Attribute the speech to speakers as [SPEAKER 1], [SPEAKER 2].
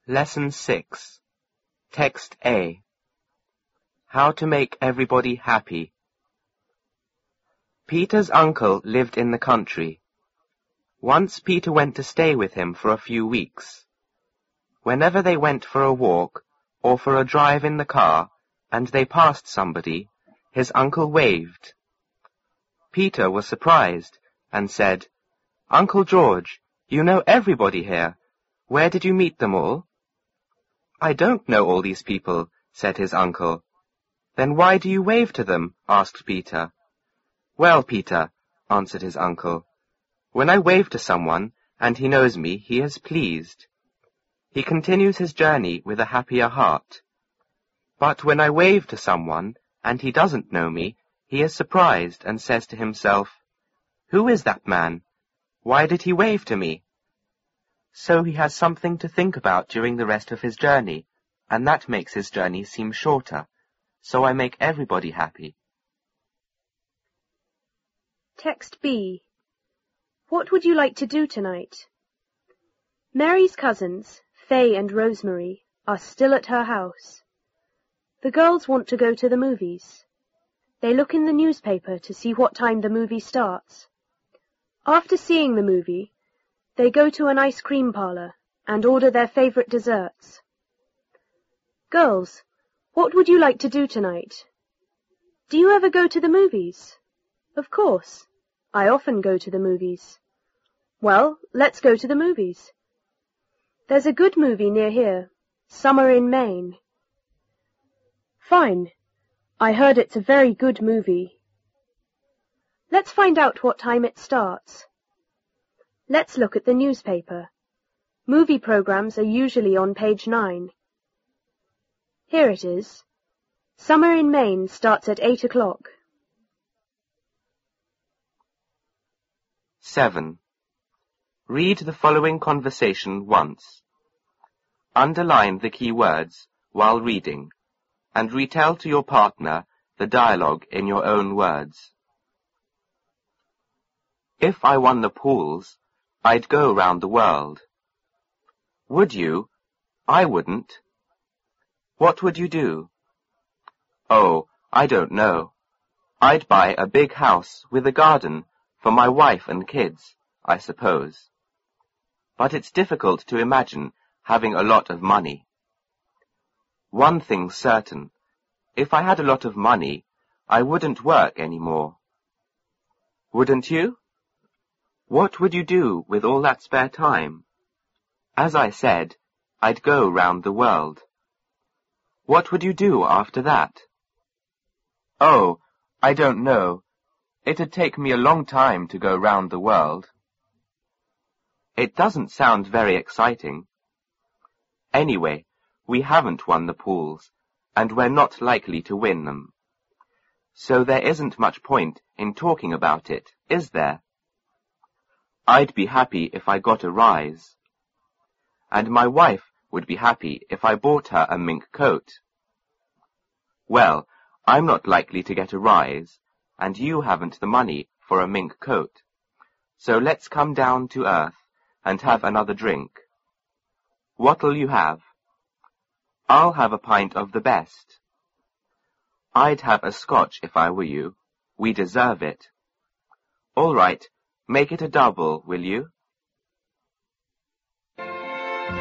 [SPEAKER 1] Lesson 6. Text A. How to make everybody happy. Peter's uncle lived in the country. Once Peter went to stay with him for a few weeks. Whenever they went for a walk or for a drive in the car and they passed somebody, his uncle waved. Peter was surprised and said, "Uncle George, you know everybody here. Where did you meet them all?" "I don't know all these people," said his uncle. "Then why do you wave to them?" asked Peter. "Well, Peter," answered his uncle, "when I wave to someone and he knows me, he is pleased. He continues his journey with a happier heart. But when I wave to someone and he doesn't know me, he is surprised and says to himself, 'Who is that man? Why did he wave to me?' So he has something to think about during the rest of his journey, and that makes his journey seem shorter. So I make everybody happy."
[SPEAKER 2] Text B. What would you like to do tonight? Mary's cousins, Faye and Rosemary, are still at her house. The girls want to go to the movies. They look in the newspaper to see what time the movie starts. After seeing the movie, they go to an ice cream parlor and order their favorite desserts. Girls, what would you like to do tonight? Do you ever go to the movies? Of course. I often go to the movies. Well, let's go to the movies. There's a good movie near here, Summer in Maine. Fine. I heard it's a very good movie. Let's find out what time it starts. Let's look at the newspaper. Movie programs are usually on page 9. Here it is. Summer in Maine starts at 8 o'clock.
[SPEAKER 1] 7. Read the following conversation once. Underline the key words while reading, and retell to your partner the dialogue in your own words. If I won the pools, I'd go round the world. Would you? I wouldn't. What would you do? Oh, I don't know. I'd buy a big house with a garden for my wife and kids, I suppose. But it's difficult to imagine having a lot of money. One thing's certain. If I had a lot of money, I wouldn't work any more. Wouldn't you? What would you do with all that spare time? As I said, I'd go round the world. What would you do after that? Oh, I don't know. It'd take me a long time to go round the world. It doesn't sound very exciting. Anyway, we haven't won the pools, and we're not likely to win them. So there isn't much point in talking about it, is there? I'd be happy if I got a rise. And my wife would be happy if I bought her a mink coat. Well, I'm not likely to get a rise, and you haven't the money for a mink coat. So let's come down to earth and have another drink. What'll you have? I'll have a pint of the best. I'd have a Scotch if I were you. We deserve it. All right, make it a double, will you?